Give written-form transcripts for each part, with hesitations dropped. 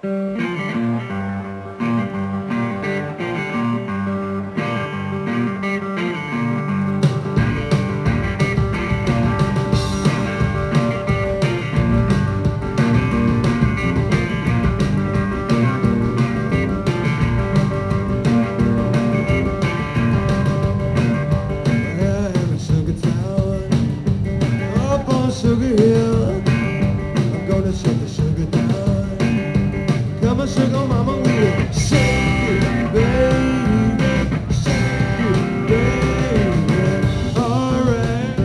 Sugar Hill, I'm gonna shut the sugar down. Come on, sugar mama, we'll shake it, baby, shake it, baby, alright.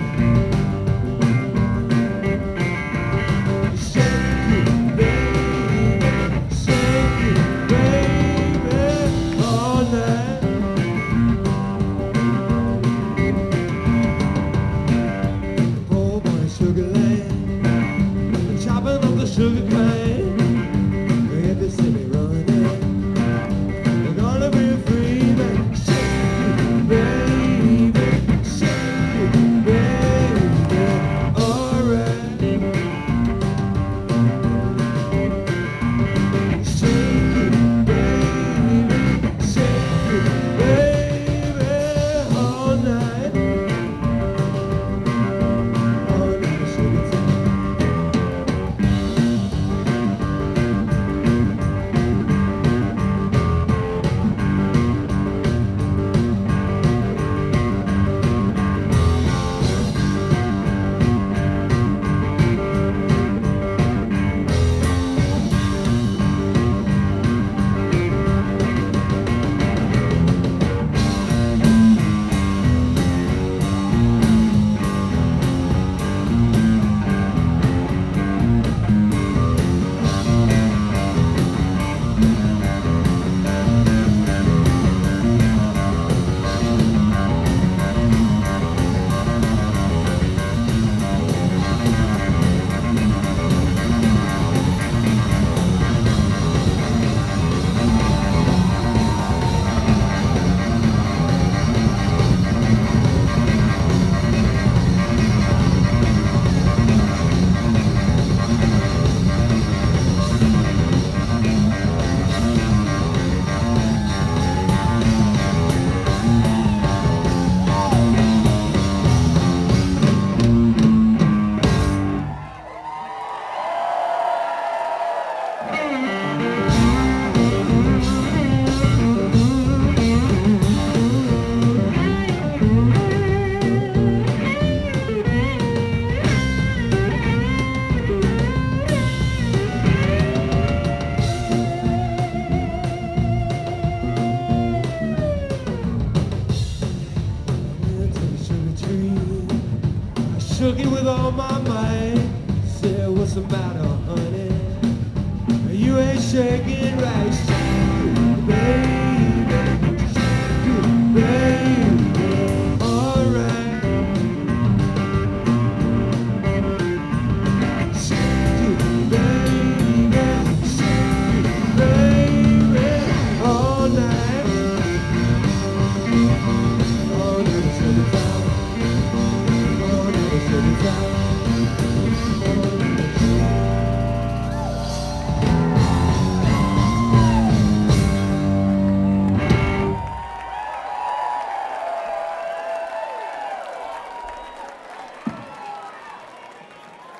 Shake it, baby, shake it, baby, all night. Sugar land, chopping up the sugar cane. If they see me running, they're gonna be free. Man, shake it, baby, shake it, baby, alright. Shake it, baby, shake it, baby, all night. Shook it with all my might. Said, what's the matter, honey? You ain't shaking right.